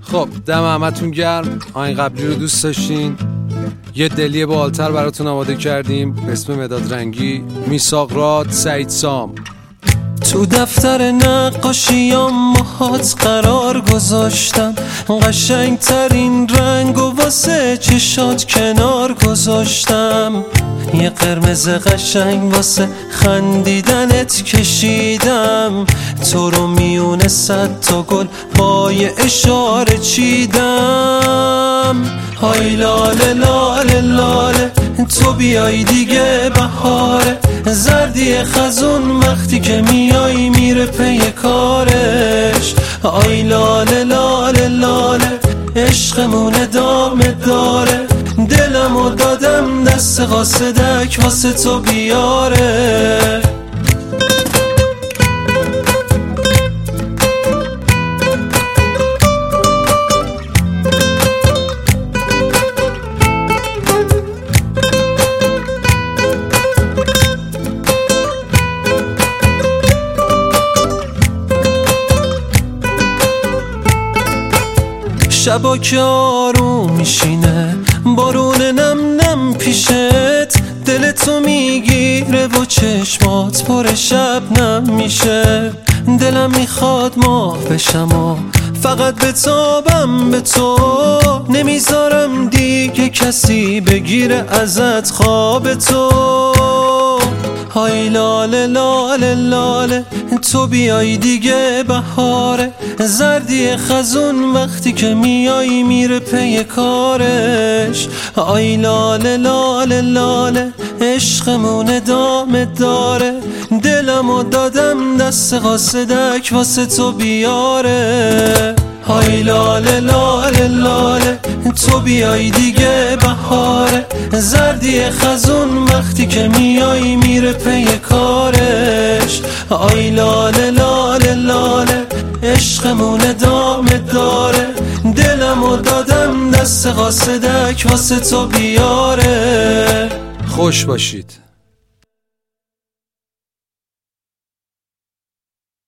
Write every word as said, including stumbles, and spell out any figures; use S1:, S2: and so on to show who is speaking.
S1: خب دم همتون گرم. آین قبلی رو دوست داشتین؟ یه دلی بالتر براتون آماده کردیم به اسم مداد رنگی، میثاق راد، سعید سام.
S2: تو دفتر نقاشیام ماهات قرار گذاشتم، قشنگ ترین رنگ و واسه چشات کنار گذاشتم. یه قرمز قشنگ واسه خندیدنت کشیدم، تو رو میونه صد تا گل با یه اشاره چیدم. های لاله لاله لاله تو بیای دیگه بهاره، زردی خزون وقتی که میای میره پی کارش. آی لاله لاله لاله عشقمون ادامه داره، دلمو دادم دست قاصدک واسه تو بیاره. شبا که آروم میشینه بارون نم نم پیشت، دلتو میگیره و چشمات پر شبنم میشه. دلم میخواد ماه بشم و فقط بتابم به تو، نمیذارم دیگه کسی بگیره ازت خواب تو. های لاله لاله لاله تو بیای دیگه بهاره، زردی خزون وقتی که میای میره پی کارش. آی لاله لاله لاله عشقمون ادامه داره، دلمو دادم دست قاصدک واسه تو بیاره. های لاله لاله لاله تو بیای دیگه بهاره، زردی خزون وقتی که میای میره پی کارش. آی لاله لاله لاله عشقمون ادامه داره، دلمو دادم دست قاصدک واسه تو بیاره.
S1: خوش باشید.